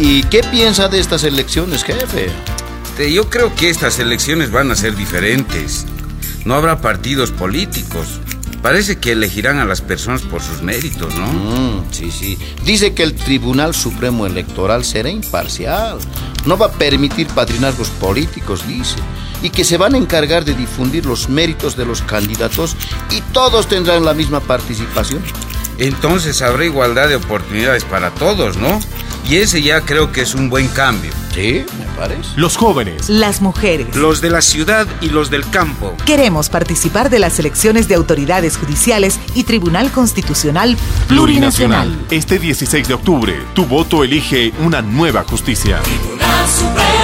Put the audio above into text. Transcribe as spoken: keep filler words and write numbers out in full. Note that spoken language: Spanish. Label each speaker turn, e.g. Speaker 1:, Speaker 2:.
Speaker 1: ¿Y qué piensa de estas elecciones, jefe?
Speaker 2: Yo creo que estas elecciones van a ser diferentes. No habrá partidos políticos. Parece que elegirán a las personas por sus méritos, ¿no?
Speaker 1: Mm, sí, sí. Dice que el Tribunal Supremo Electoral será imparcial. No va a permitir padrinazgos políticos, dice. Y que se van a encargar de difundir los méritos de los candidatos y todos tendrán la misma participación.
Speaker 2: Entonces habrá igualdad de oportunidades para todos, ¿no? Y ese ya creo que es un buen cambio.
Speaker 1: Sí, me parece.
Speaker 3: Los jóvenes,
Speaker 4: las mujeres,
Speaker 2: los de la ciudad y los del campo.
Speaker 4: Queremos participar de las elecciones de autoridades judiciales y Tribunal Constitucional Plurinacional.
Speaker 3: Este dieciséis de octubre, tu voto elige una nueva justicia.
Speaker 5: Tribunal Supremo.